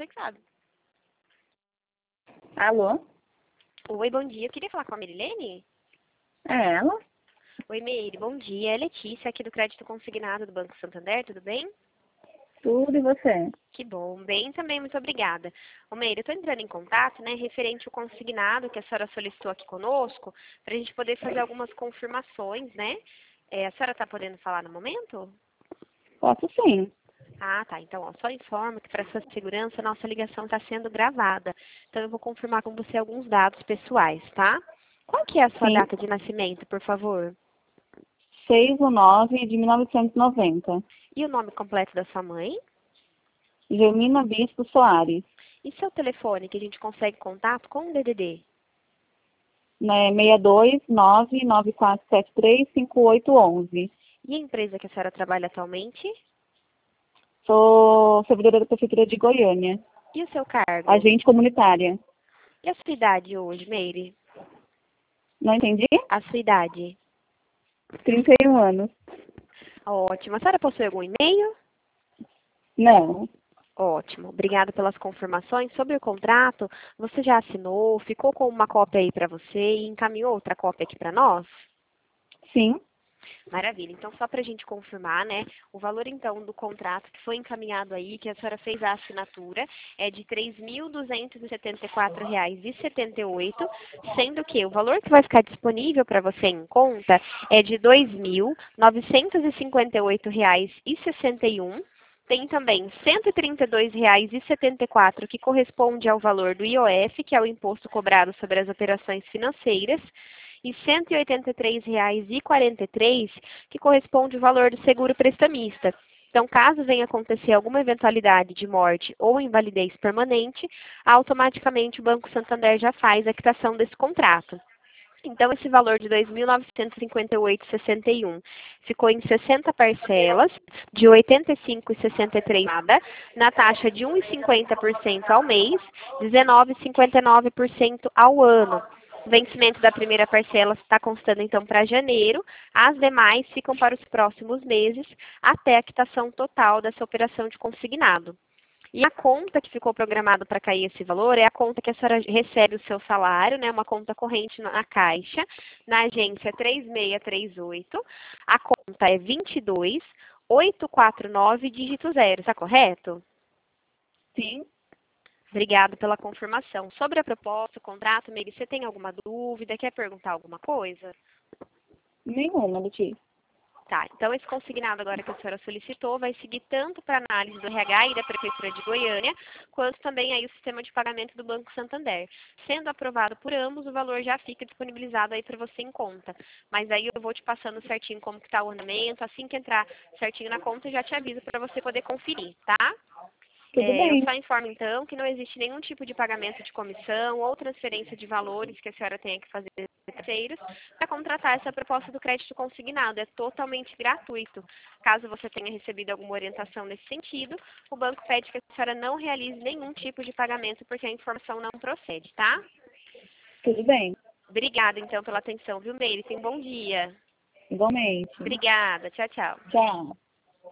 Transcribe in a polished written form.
conectado. Alô? Oi, bom dia. Eu queria falar com a Merilene. É ela? Oi, Meire, bom dia. É Letícia, aqui do Crédito Consignado do Banco Santander, tudo bem? Tudo e você? Que bom. Bem também, muito obrigada. Ô, Meire, eu estou entrando em contato, né, referente ao consignado que a senhora solicitou aqui conosco, para a gente poder fazer algumas confirmações, né? A senhora está podendo falar no momento? Posso sim. Ah, tá. Então, ó, só informo que para sua segurança, nossa ligação está sendo gravada. Então, eu vou confirmar com você alguns dados pessoais, tá? Qual que é a sua Sim. data de nascimento, por favor? 6/9 de 1990. E o nome completo da sua mãe? Germina Bispo Soares. E seu telefone, que a gente consegue contato com o DDD? Né, 62994735811. E a empresa que a senhora trabalha atualmente? Sou servidora da Prefeitura de Goiânia. E o seu cargo? Agente comunitária. E a sua idade hoje, Meire? Não entendi? A sua idade? 31 anos. Ótimo. A senhora possui algum e-mail? Não. Ótimo. Obrigada pelas confirmações. Sobre o contrato, você já assinou? Ficou com uma cópia aí para você e encaminhou outra cópia aqui para nós? Sim. Maravilha. Então, só para a gente confirmar, né, o valor, então, do contrato que foi encaminhado aí, que a senhora fez a assinatura, é de R$ 3.274,78, sendo que o valor que vai ficar disponível para você em conta é de R$ 2.958,61. Tem também R$ 132,74, que corresponde ao valor do IOF, que é o imposto cobrado sobre as operações financeiras, e R$ 183,43, que corresponde ao valor do seguro prestamista. Então, caso venha acontecer alguma eventualidade de morte ou invalidez permanente, automaticamente o Banco Santander já faz a quitação desse contrato. Então, esse valor de R$ 2.958,61 ficou em 60 parcelas de R$ 85,63 na taxa de 1,50% ao mês, 19,59% ao ano. O vencimento da primeira parcela está constando, então, para janeiro. As demais ficam para os próximos meses, até a quitação total dessa operação de consignado. E a conta que ficou programada para cair esse valor é a conta que a senhora recebe o seu salário, né? Uma conta corrente na Caixa, na agência 3638. A conta é 22849, dígito 0. Está correto? Sim. Obrigada pela confirmação. Sobre a proposta, o contrato, Meire, você tem alguma dúvida? Quer perguntar alguma coisa? Nenhuma, Letícia. Tá, então esse consignado agora que a senhora solicitou vai seguir tanto para análise do RH e da Prefeitura de Goiânia, quanto também aí o sistema de pagamento do Banco Santander. Sendo aprovado por ambos, o valor já fica disponibilizado aí para você em conta. Mas aí eu vou te passando certinho como que está o ordenamento, assim que entrar certinho na conta, eu já te aviso para você poder conferir, tá? Tudo Eu bem. só informo, então, que não existe nenhum tipo de pagamento de comissão ou transferência de valores que a senhora tenha que fazer para terceiros para contratar essa proposta do crédito consignado. É totalmente gratuito. Caso você tenha recebido alguma orientação nesse sentido, o banco pede que a senhora não realize nenhum tipo de pagamento porque a informação não procede, tá? Tudo bem. Obrigada, então, pela atenção, viu, Meire? Tenha um bom dia. Igualmente. Obrigada. Tchau, tchau. Tchau.